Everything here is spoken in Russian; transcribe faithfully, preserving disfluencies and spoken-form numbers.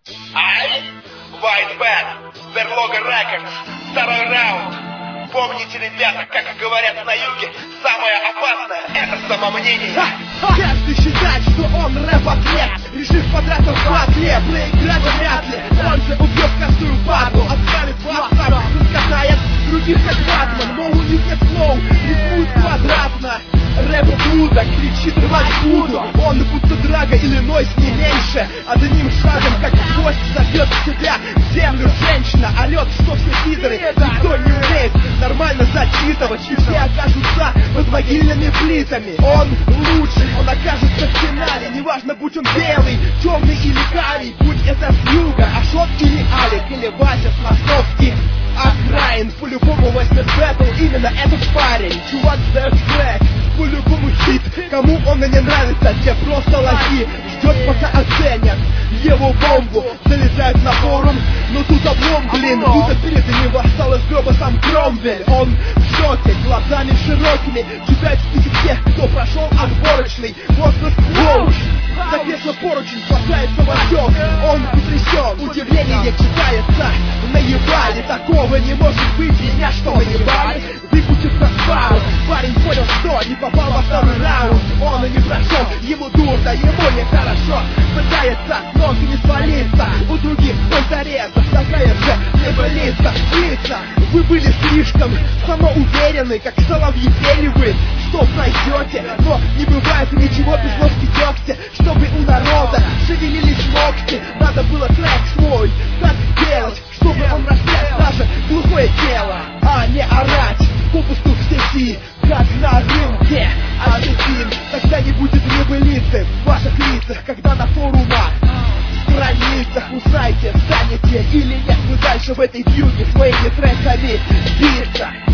Ай! White Band, Берлога Records, второй раунд. Помните, ребята, как говорят на юге, самое опасное — это самомнение. Каждый считает, что он рэп-атлет, решив потратил два лет, проиграть вряд ли. Он же убьет каждую падлу, отправит WhatsApp, скатает других как Батман, но у них нет слов, рифмует квадратно. Рэп блюдо, кричит рвать буду. Он будто Драга или Нойс, не меньше. Одним шагом, как гость, зовет себя в землю женщина. Орет, что все пидоры, никто не умеет нормально зачитывать, и все окажутся под могильными плитами. Он лучший, он окажется в финале. Неважно, будь он белый, темный или карий, будь это с юга, Ашот или Алик, или Вася с московских окраин. По-любому возьмет бэтл именно этот парень. Чувак сдает трек, по-любому хит. Кому он и не нравится, те просто лохи. Ждет, пока оценят его бомбу. Залезают на форум, но тут облом, блин. Будто перед ним восстал из гроба сам Кромвель. Он в шоке, глазами широкими читает список тех, кто прошел отборочный возраст коуч. Запесно поручень, спасается Васек. Он потрясен, удивление читается. Наебали, такого не может быть. Меня что, наебали? Выпустится спал. Парень понял, что не попал во второй раунд. Он и не прошел, ему дурно, ему нехорошо. Пытается ног не свалиться. У других понторезов такая же не болится. Лица, вы были слишком самоуверены, как соловьи пели вы, что пройдете. Но не бывает ничего без ложки дегтя. Чтобы у народа шевелились ногти, надо было трек свой так делать, чтобы он растряс даже глухое тело, а не орать попусту в сети, как на рынке апельсин. Тогда не будет небылицы в ваших лицах, когда на форумах, страницах узнаете, станете или нет вы дальше в этой вьюге своими треками биться.